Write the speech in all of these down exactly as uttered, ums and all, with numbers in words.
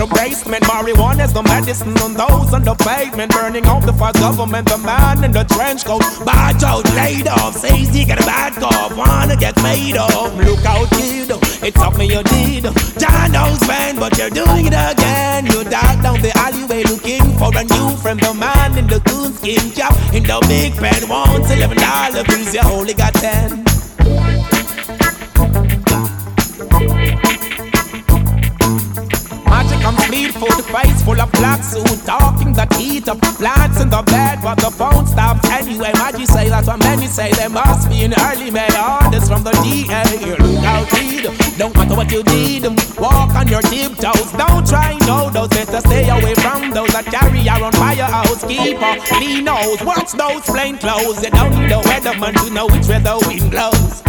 basement. Marijuana is the medicine on those on the pavement. Burning out the fast government, the man in the trench coat. Bad out, laid off, says he got a bad cough. Wanna get made of, look out kid, it's up me you did. John knows man, but you're doing it again. You dark down the alleyway looking for a new friend. The man in the coonskin cap, in the big pen, wants eleven dollar bills, you only got ten. Magic complete, full face full of black suit, talking that heat up plants in the bed, but the phone stops anyway. Magic say that's what many say. They must be in early May. Orders from the D A. Look out, kid. Don't matter what you did. Walk on your tiptoes. Don't try no those. Better stay away from those that carry around firehouse. Keep up clean nose. Watch those plain clothes. You don't need a weatherman to know which way the wind blows.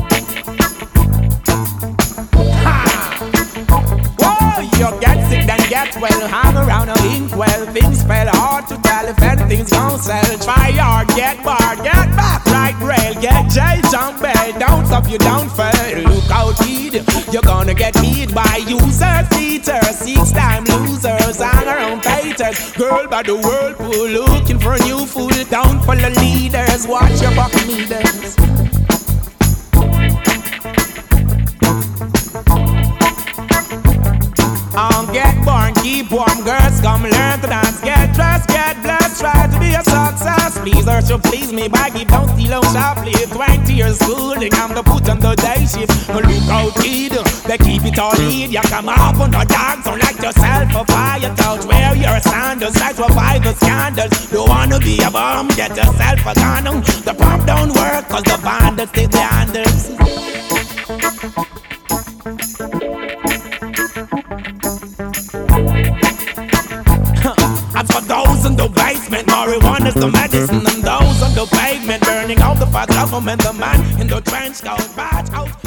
You get sick, then get well. Hang around a ink well. Things fell hard to tell if anything's gon' sell. Try hard, get barred, get back right rail. Get J, jump bell. Don't stop, you don't fail. Look out, kid. You're gonna get hit by users, cheaters, six-time losers. Hang around haters. Girl by the whirlpool, looking for a new fool. Don't follow leaders. Watch your bucket leaders. Um, get born, keep warm, girls come learn to dance. Get dressed, get blessed, try to be a success. Please or to please me, baggy, don't steal out sharply. Twenty years schooling, I'm the put on the day shift. But look out, kid, they keep it all lead. You come up on the dogs, don't like yourself a fire touch. Wear your sandals, like to fight the scandals. You wanna be a bum, get yourself a gun. The pump don't work, cause the bandits take the handles. As for those in the basement, marijuana's the medicine. And those on the pavement, burning out the fast government. The man in the trench coat, badge out.